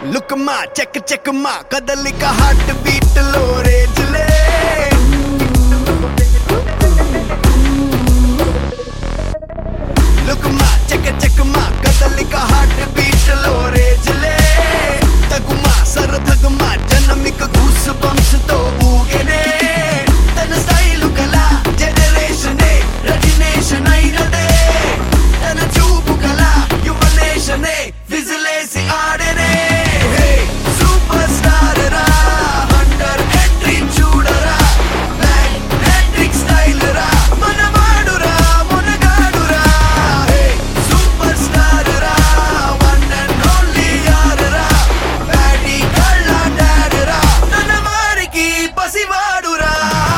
look మా check మా కదలిక హార్ట్ బీట్ లో రేజ్లే లుక్ మా చెక్ మా కదలిక హార్ట్ బీట్ లో రేజ్లే తగుమా సరదగుమా జనమిక గూస్ బంప్స్ తో ఊగెనే తన స్టైలు కలా జనరేషనే రజినేషన్ అయినదే తన చూపు కలా యువనేషనే విజిలేసి ఆడెనే సూపర్ స్టార్ రా అండర్ ఎంట్రీ చూడరా మ్యాగ్నెటిక్ స్టైల్ రా మనవాడురా మునగాడురా సూపర్ స్టార్ రా వన్ అండ్ ఓన్లీ యార్ రా బ్యాటీ కళ్ళ డాడ్ రా తన వారికి పసివాడురా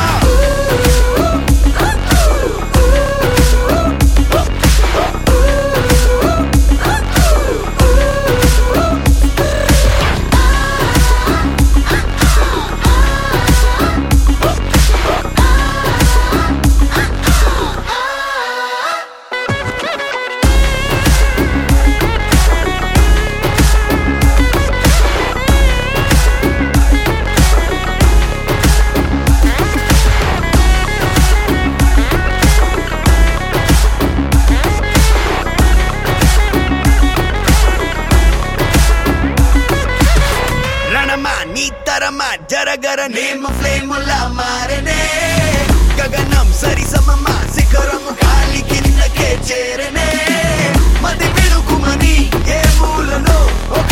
రణమా నీ తరమా జరగర నేమ ఫ్లేములా మారనే గగనం సరి సమమా శిఖరము గాలి కిందకే చేరనే మది వెలుగుమని ఏ మూలలో ఒక